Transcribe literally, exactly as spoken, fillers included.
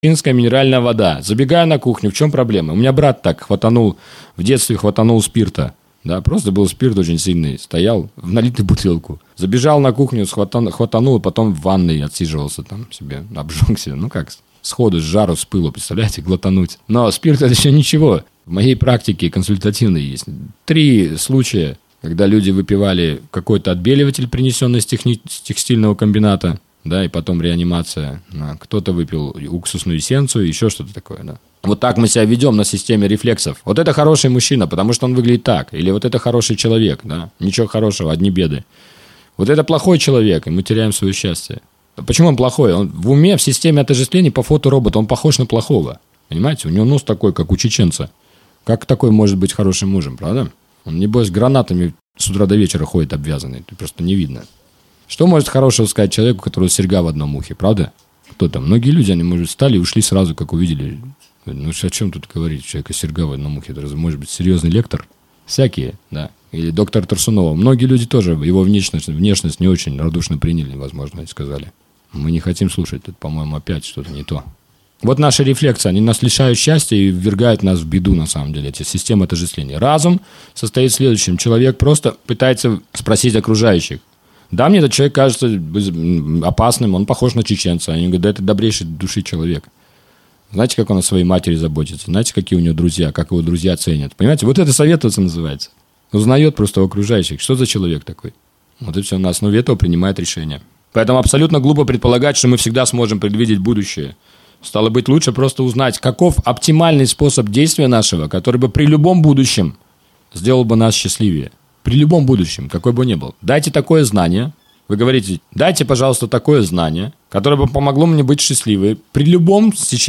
финская минеральная вода. Забегаю на кухню, в чем проблема? У меня брат так хватанул, в детстве хватанул спирта. Да, просто был спирт очень сильный. Стоял в налитую бутылку. Забежал на кухню, схватан, хватанул, и потом в ванной отсиживался там себе, обжегся. Ну как, сходу, с жару, с пылу, представляете, глотануть. Но спирт – это еще ничего. В моей практике консультативной есть три случая, когда люди выпивали какой-то отбеливатель, принесенный с, техни- с текстильного комбината, да, и потом реанимация. Кто-то выпил уксусную эссенцию, еще что-то такое, да. Вот так мы себя ведем на системе рефлексов. Вот это хороший мужчина, потому что он выглядит так. Или вот это хороший человек, да. Ничего хорошего, одни беды. Вот это плохой человек, и мы теряем свое счастье. Почему он плохой? Он в уме, в системе отождествления по фотороботу, он похож на плохого. Понимаете? У него нос такой, как у чеченца. Как такой может быть хорошим мужем, правда? Он, небось, гранатами с утра до вечера ходит обвязанный. Просто не видно. Что может хорошего сказать человеку, у которого серьга в одном ухе, правда? Кто там? Многие люди, они, может, встали и ушли сразу, как увидели. Ну, о чем тут говорить? Человека серьга в одном ухе. Это, может быть, серьезный лектор? Всякие, да. Или доктор Тарсунова. Многие люди тоже его внешность, внешность не очень радушно приняли, возможно, и сказали. Мы не хотим слушать. Тут, по-моему, опять что-то не то. Вот наши рефлексы, они нас лишают счастья и ввергают нас в беду, на самом деле, эти системы отождествления. Разум состоит в следующем. Человек просто пытается спросить окружающих. Да, мне этот человек кажется опасным, он похож на чеченца. Они говорят, да это добрейший души человек. Знаете, как он о своей матери заботится? Знаете, какие у него друзья, как его друзья ценят? Понимаете, вот это советоваться называется. Узнает просто у окружающих, что за человек такой. Вот и все, на основе этого принимает решение. Поэтому абсолютно глупо предполагать, что мы всегда сможем предвидеть будущее. Стало быть, лучше просто узнать, каков оптимальный способ действия нашего, который бы при любом будущем сделал бы нас счастливее. При любом будущем, какой бы ни был. Дайте такое знание. Вы говорите, дайте, пожалуйста, такое знание, которое бы помогло мне быть счастливой при любом стечении